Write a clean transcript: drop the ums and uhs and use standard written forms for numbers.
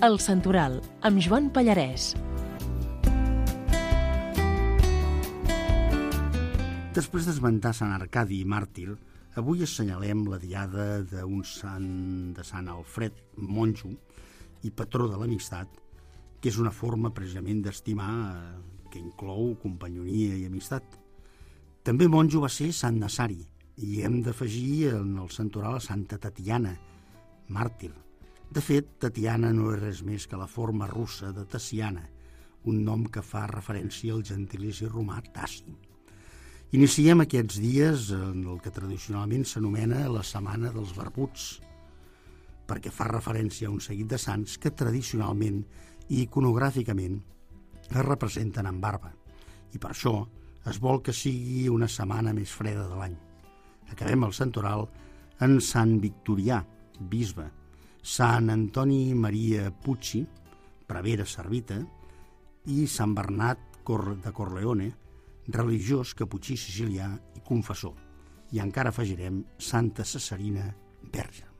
El Santoral, amb Joan Pallarès. Després d'esmentar Sant Arcadi i màrtir, avui assenyalem la diada d'un sant de Sant Alfred, monjo i patró de l'amistat, que és una forma precisament d'estimar que inclou companyonia i amistat. També monjo va ser Sant Nassari, i hem d'afegir en el santoral a Santa Tatiana, màrtir. De fet, Tatiana no és res més que la forma russa de Tassiana, un nom que fa referència al gentilici romà Tassi. Iniciem aquests dies en el que tradicionalment s'anomena la Setmana dels Barbuts, perquè fa referència a un seguit de sants que tradicionalment i iconogràficament es representen amb barba, i per això es vol que sigui una setmana més freda de l'any. Acabem el santoral en Sant Victorià, bisbe, Sant Antoni Maria Pucci, prevere servita, i Sant Bernat de Corleone, religiós caputxí sicilià i confessor. I encara afegirem Santa Cesarina, verge.